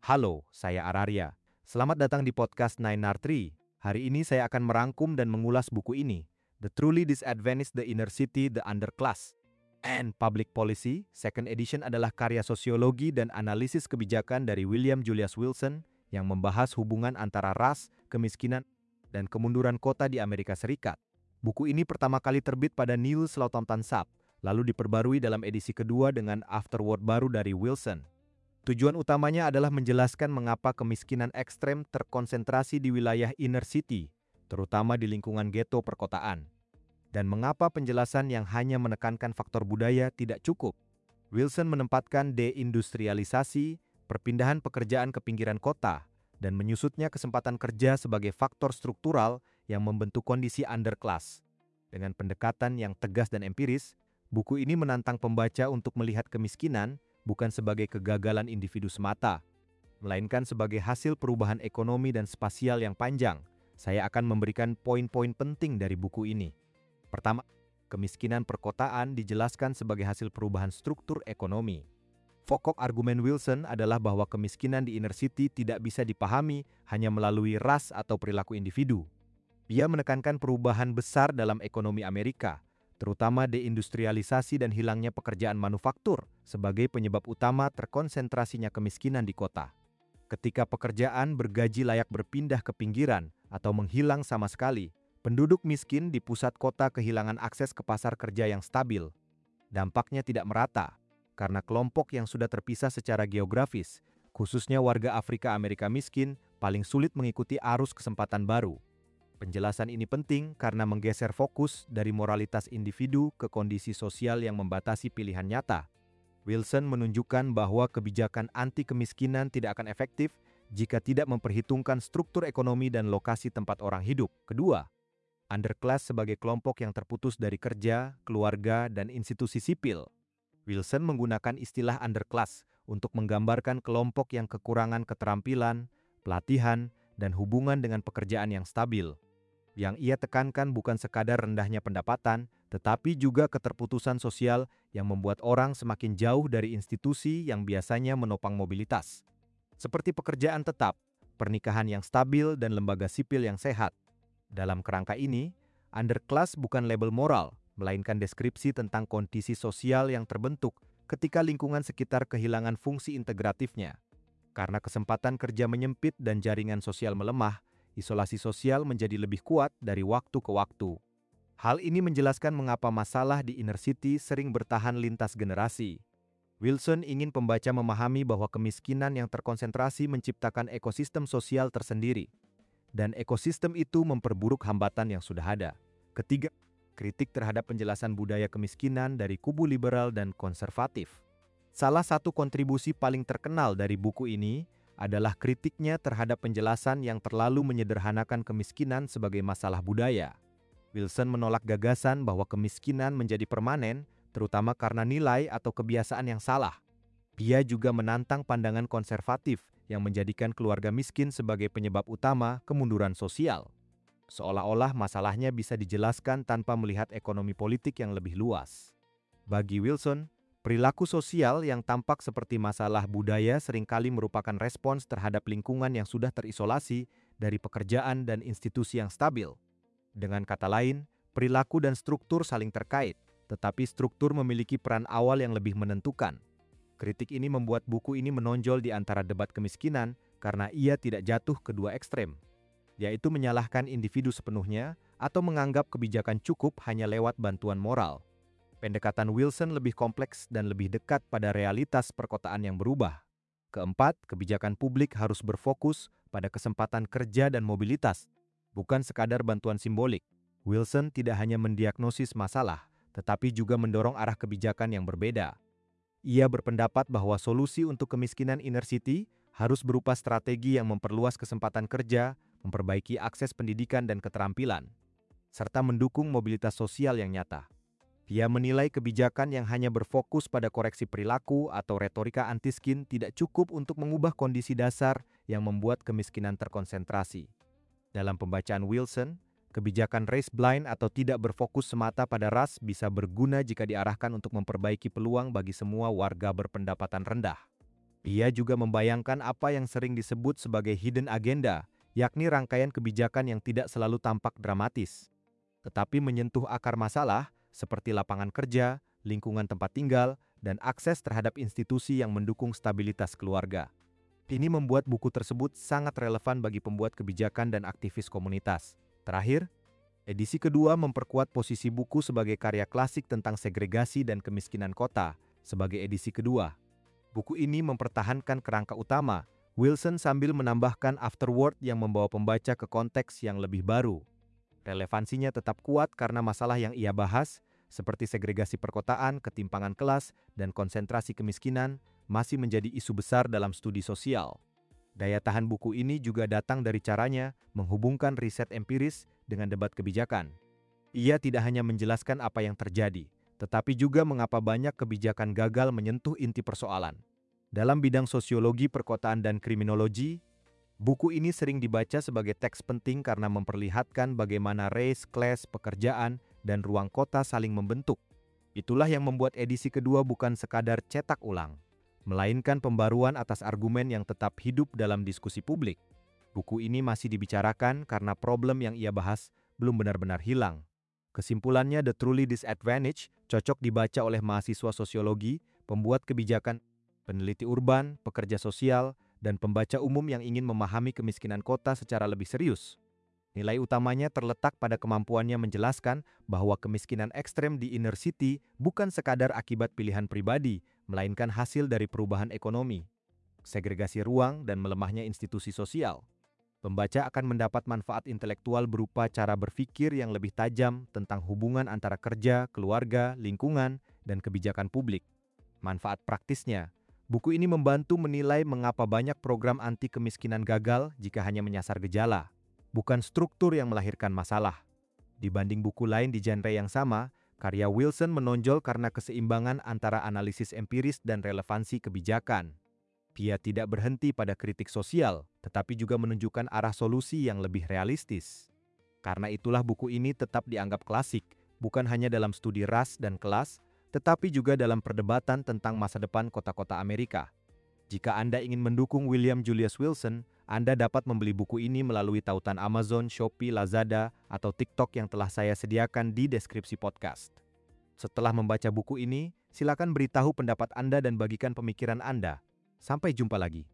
Halo, saya Araria. Selamat datang di podcast Nine Tree. Hari ini saya akan merangkum dan mengulas buku ini, The Truly Disadvantaged, The Inner City, The Underclass, and Public Policy. Second edition adalah karya sosiologi dan analisis kebijakan dari William Julius Wilson yang membahas hubungan antara ras, kemiskinan, dan kemunduran kota di Amerika Serikat. Buku ini pertama kali terbit pada New Southampton Sub, lalu diperbarui dalam edisi kedua dengan afterword baru dari Wilson. Tujuan utamanya adalah menjelaskan mengapa kemiskinan ekstrem terkonsentrasi di wilayah inner city, terutama di lingkungan ghetto perkotaan. Dan mengapa penjelasan yang hanya menekankan faktor budaya tidak cukup. Wilson menempatkan deindustrialisasi, perpindahan pekerjaan ke pinggiran kota, dan menyusutnya kesempatan kerja sebagai faktor struktural yang membentuk kondisi underclass. Dengan pendekatan yang tegas dan empiris, buku ini menantang pembaca untuk melihat kemiskinan bukan sebagai kegagalan individu semata, melainkan sebagai hasil perubahan ekonomi dan spasial yang panjang. Saya akan memberikan poin-poin penting dari buku ini. Pertama, kemiskinan perkotaan dijelaskan sebagai hasil perubahan struktur ekonomi. Pokok argumen Wilson adalah bahwa kemiskinan di inner city tidak bisa dipahami hanya melalui ras atau perilaku individu. Dia menekankan perubahan besar dalam ekonomi Amerika, terutama deindustrialisasi dan hilangnya pekerjaan manufaktur sebagai penyebab utama terkonsentrasinya kemiskinan di kota. Ketika pekerjaan bergaji layak berpindah ke pinggiran atau menghilang sama sekali, penduduk miskin di pusat kota kehilangan akses ke pasar kerja yang stabil. Dampaknya tidak merata, karena kelompok yang sudah terpisah secara geografis, khususnya warga Afrika Amerika miskin, paling sulit mengikuti arus kesempatan baru. Penjelasan ini penting karena menggeser fokus dari moralitas individu ke kondisi sosial yang membatasi pilihan nyata. Wilson menunjukkan bahwa kebijakan anti kemiskinan tidak akan efektif jika tidak memperhitungkan struktur ekonomi dan lokasi tempat orang hidup. Kedua, underclass sebagai kelompok yang terputus dari kerja, keluarga, dan institusi sipil. Wilson menggunakan istilah underclass untuk menggambarkan kelompok yang kekurangan keterampilan, pelatihan, dan hubungan dengan pekerjaan yang stabil. Yang ia tekankan bukan sekadar rendahnya pendapatan, tetapi juga keterputusan sosial yang membuat orang semakin jauh dari institusi yang biasanya menopang mobilitas. Seperti pekerjaan tetap, pernikahan yang stabil, dan lembaga sipil yang sehat. Dalam kerangka ini, underclass bukan label moral, melainkan deskripsi tentang kondisi sosial yang terbentuk ketika lingkungan sekitar kehilangan fungsi integratifnya. Karena kesempatan kerja menyempit dan jaringan sosial melemah, isolasi sosial menjadi lebih kuat dari waktu ke waktu. Hal ini menjelaskan mengapa masalah di inner city sering bertahan lintas generasi. Wilson ingin pembaca memahami bahwa kemiskinan yang terkonsentrasi menciptakan ekosistem sosial tersendiri, dan ekosistem itu memperburuk hambatan yang sudah ada. Ketiga, kritik terhadap penjelasan budaya kemiskinan dari kubu liberal dan konservatif. Salah satu kontribusi paling terkenal dari buku ini adalah kritiknya terhadap penjelasan yang terlalu menyederhanakan kemiskinan sebagai masalah budaya. Wilson menolak gagasan bahwa kemiskinan menjadi permanen, terutama karena nilai atau kebiasaan yang salah. Dia juga menantang pandangan konservatif yang menjadikan keluarga miskin sebagai penyebab utama kemunduran sosial. Seolah-olah masalahnya bisa dijelaskan tanpa melihat ekonomi politik yang lebih luas. Bagi Wilson, perilaku sosial yang tampak seperti masalah budaya seringkali merupakan respons terhadap lingkungan yang sudah terisolasi dari pekerjaan dan institusi yang stabil. Dengan kata lain, perilaku dan struktur saling terkait, tetapi struktur memiliki peran awal yang lebih menentukan. Kritik ini membuat buku ini menonjol di antara debat kemiskinan karena ia tidak jatuh ke dua ekstrem, yaitu menyalahkan individu sepenuhnya atau menganggap kebijakan cukup hanya lewat bantuan moral. Pendekatan Wilson lebih kompleks dan lebih dekat pada realitas perkotaan yang berubah. Keempat, kebijakan publik harus berfokus pada kesempatan kerja dan mobilitas, bukan sekadar bantuan simbolik. Wilson tidak hanya mendiagnosis masalah, tetapi juga mendorong arah kebijakan yang berbeda. Ia berpendapat bahwa solusi untuk kemiskinan inner city harus berupa strategi yang memperluas kesempatan kerja, memperbaiki akses pendidikan dan keterampilan, serta mendukung mobilitas sosial yang nyata. Dia menilai kebijakan yang hanya berfokus pada koreksi perilaku atau retorika anti-miskin tidak cukup untuk mengubah kondisi dasar yang membuat kemiskinan terkonsentrasi. Dalam pembacaan Wilson, kebijakan race blind atau tidak berfokus semata pada ras bisa berguna jika diarahkan untuk memperbaiki peluang bagi semua warga berpendapatan rendah. Ia juga membayangkan apa yang sering disebut sebagai hidden agenda, yakni rangkaian kebijakan yang tidak selalu tampak dramatis, tetapi menyentuh akar masalah seperti lapangan kerja, lingkungan tempat tinggal, dan akses terhadap institusi yang mendukung stabilitas keluarga. Ini membuat buku tersebut sangat relevan bagi pembuat kebijakan dan aktivis komunitas. Terakhir, edisi kedua memperkuat posisi buku sebagai karya klasik tentang segregasi dan kemiskinan kota sebagai edisi kedua. Buku ini mempertahankan kerangka utama, Wilson sambil menambahkan afterword yang membawa pembaca ke konteks yang lebih baru. Relevansinya tetap kuat karena masalah yang ia bahas, seperti segregasi perkotaan, ketimpangan kelas, dan konsentrasi kemiskinan, masih menjadi isu besar dalam studi sosial. Daya tahan buku ini juga datang dari caranya menghubungkan riset empiris dengan debat kebijakan. Ia tidak hanya menjelaskan apa yang terjadi, tetapi juga mengapa banyak kebijakan gagal menyentuh inti persoalan. Dalam bidang sosiologi perkotaan dan kriminologi, buku ini sering dibaca sebagai teks penting karena memperlihatkan bagaimana race, class, pekerjaan, dan ruang kota saling membentuk. Itulah yang membuat edisi kedua bukan sekadar cetak ulang, melainkan pembaruan atas argumen yang tetap hidup dalam diskusi publik. Buku ini masih dibicarakan karena problem yang ia bahas belum benar-benar hilang. Kesimpulannya, The Truly Disadvantaged cocok dibaca oleh mahasiswa sosiologi, pembuat kebijakan, peneliti urban, pekerja sosial, dan pembaca umum yang ingin memahami kemiskinan kota secara lebih serius. Nilai utamanya terletak pada kemampuannya menjelaskan bahwa kemiskinan ekstrem di inner city bukan sekadar akibat pilihan pribadi, melainkan hasil dari perubahan ekonomi, segregasi ruang, dan melemahnya institusi sosial. Pembaca akan mendapat manfaat intelektual berupa cara berpikir yang lebih tajam tentang hubungan antara kerja, keluarga, lingkungan, dan kebijakan publik. Manfaat praktisnya, buku ini membantu menilai mengapa banyak program anti kemiskinan gagal jika hanya menyasar gejala, bukan struktur yang melahirkan masalah. Dibanding buku lain di genre yang sama, karya Wilson menonjol karena keseimbangan antara analisis empiris dan relevansi kebijakan. Dia tidak berhenti pada kritik sosial, tetapi juga menunjukkan arah solusi yang lebih realistis. Karena itulah buku ini tetap dianggap klasik, bukan hanya dalam studi ras dan kelas, tetapi juga dalam perdebatan tentang masa depan kota-kota Amerika. Jika Anda ingin mendukung William Julius Wilson, Anda dapat membeli buku ini melalui tautan Amazon, Shopee, Lazada, atau TikTok yang telah saya sediakan di deskripsi podcast. Setelah membaca buku ini, silakan beritahu pendapat Anda dan bagikan pemikiran Anda. Sampai jumpa lagi.